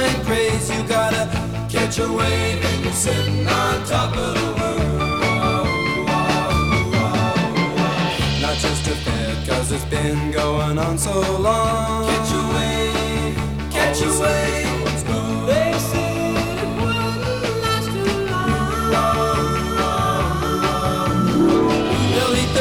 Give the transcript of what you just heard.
and craze. You gotta catch a wave and you're sitting on top of the world. Not just a fad, cause it's been going on so long. Catch a wave, catch a wave.